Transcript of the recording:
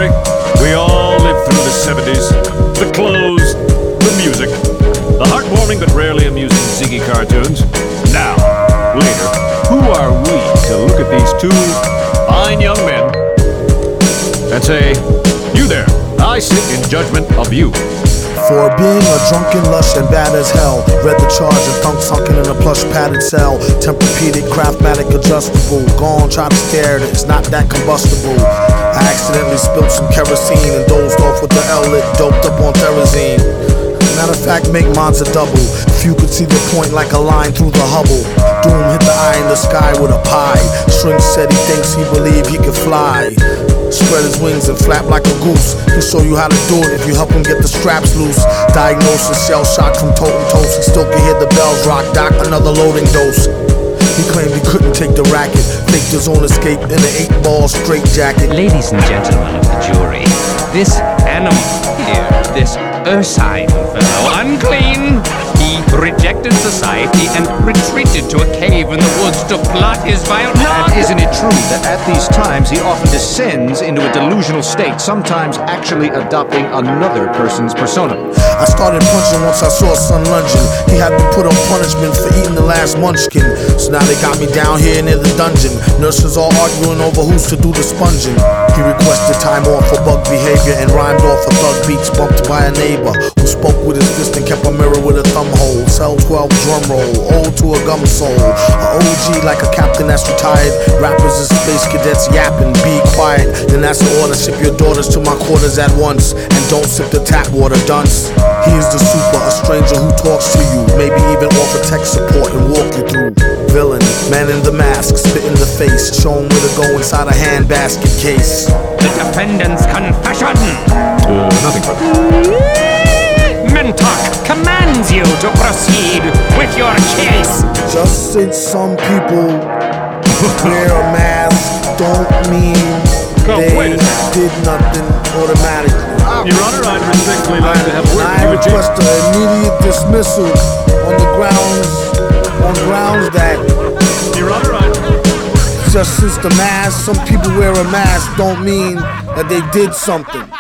Jerry. We all lived through the 70s. The clothes, the music, the heartwarming but rarely amusing Ziggy cartoons. Now, later, who are we to look at these two fine young men and say, you there, I sit in judgment of you. For being a drunken lush and bad as hell. Read the charge and thunk sunken in a plush padded cell. Tempur-Pedic, Craftmatic, adjustable. Gone, try to stare at it, it's not that combustible. I accidentally spilled some kerosene and dozed off with the L-lit, doped up on Therazine. Matter of fact, make mines a double. Few could see the point like a line through the Hubble. Doom hit the eye in the sky with a pie. Shrink said he thinks he believe he can fly. Spread his wings and flap like a goose. He'll show you how to do it if you help him get the straps loose. Diagnosis, shell shock from totem toast. He still can hear the bells rock. Doc, another loading dose. He claimed he couldn't take the racket. Faked his own escape in an 8-ball straight jacket. Ladies and gentlemen of the jury, this animal here, this ursine fellow, unclean, he rejected society and retreated to a cave in the woods to plot his vile plot. And isn't it true that at these times he often descends into a delusional state, sometimes actually adopting another person's persona? I started punching once I saw son lunging. He had been put on punishment for eating the last munchkin. So now they got me down here near the dungeon. Nurses all arguing over who's to do the sponging. He requested time off for bug behavior and rhymed off of thug beats bumped by a neighbor who spoke with his fist and kept a mirror with a thumb hole. Cell 12 drum roll, ode to a gum soul. A OG like a captain that's retired. Rappers and space cadets yapping, be quiet. Then that's the order, ship your daughters to my quarters at once. And don't sip the tap water, dunce. He is the super, a stranger who talks to you. Maybe even offer tech support and walk you through. Villain, man in the mask, spit in the face. Show him where to go inside a handbasket case. The defendant's confession. Nothing but Mentok commands you to proceed with your case. Just since some people wear a mask don't mean they did nothing automatically. Your Honor, I'd respectfully like to have a word I with you, request an immediate dismissal on grounds that Your Honor, just since the mask, some people wear a mask don't mean that they did something.